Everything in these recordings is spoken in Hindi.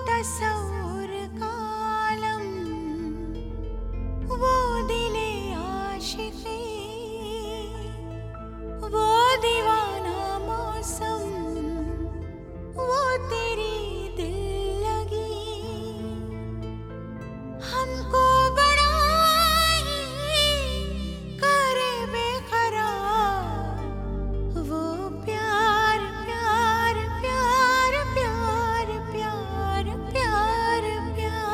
तस्वुर का आलम, वो दिले आशिक़ी, वो दीवाना मौसम, वो तेरी दिल लगी, हमको बड़ा ही करे बेकरार, वो प्यार प्यार प्यार प्यार प्यार प्यार प्यार।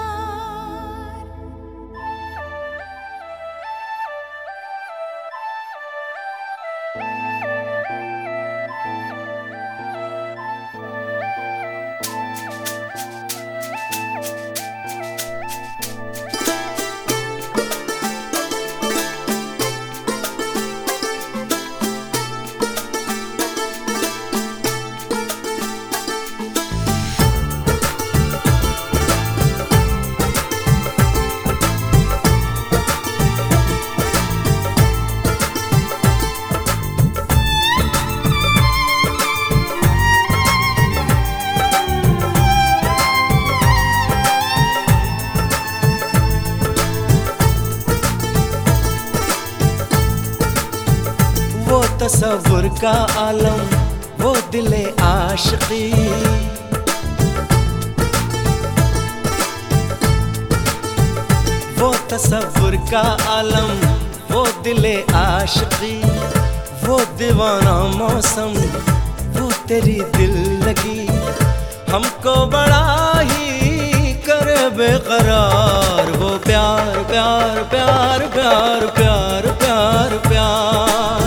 वो तस्वुर का आलम, वो दिले आशिक़ी, वो तस्वुर का आलम, वो दिले आशिक़ी, वो दीवाना मौसम, वो तेरी दिल लगी, हमको बड़ा ही करे बेकरार, वो प्यार प्यार प्यार प्यार प्यार प्यार प्यार।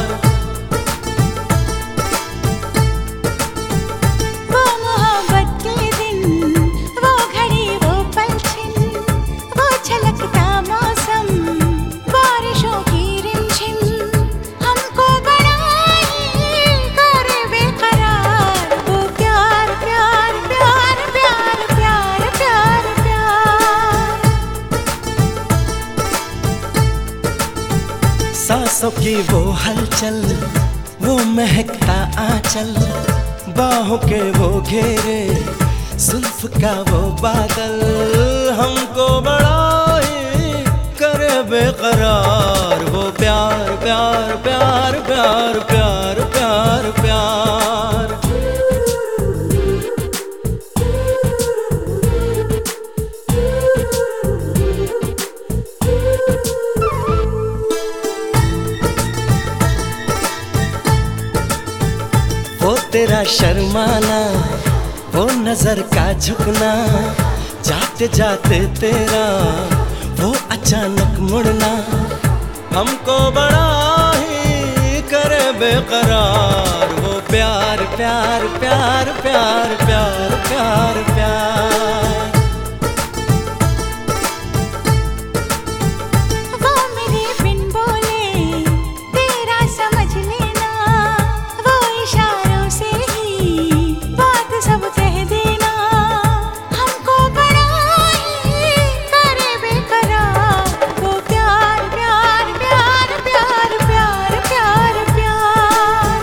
वो मोहब्बत के दिन, वो घड़ी, वो पलछिन, वो छलकता मौसम, बारिशों की रिमझिम, हमको बड़ा ही करे बेकरार, वो प्यार प्यार प्यार प्यार प्यार प्यार प्यार। सांसों की वो हलचल, वो महकता आंचल, बाहों के वो घेरे, जुल्फ का वो बादल, हमको बड़ा ही करे बेकरार, वो प्यार प्यार प्यार प्यार प्यार प्यार प्यार। वो तेरा शर्माना, वो नजर का झुकना, जाते जाते तेरा वो अचानक मुड़ना, हमको बड़ा ही करे बेकरार, वो प्यार प्यार प्यार प्यार प्यार प्यार प्यार। वो मेरे बिन बोले तेरा समझ लेना, वो इशारों से ही बात सब कह देना, हमको बड़ा ही करे बेकरार, वो प्यार प्यार प्यार प्यार प्यार प्यार प्यार।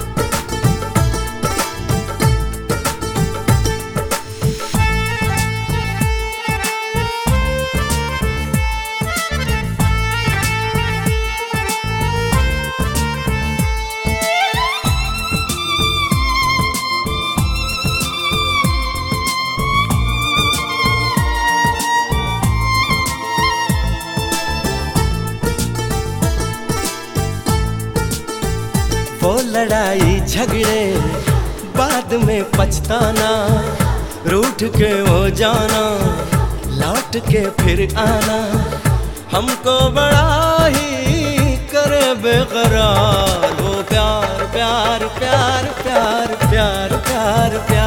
वो लड़ाई झगड़े बाद में पछताना, रूठ के वो जाना, लौट के फिर आना, हमको बड़ा ही करे बेकरार, वो प्यार प्यार प्यार प्यार प्यार प्यार प्यार।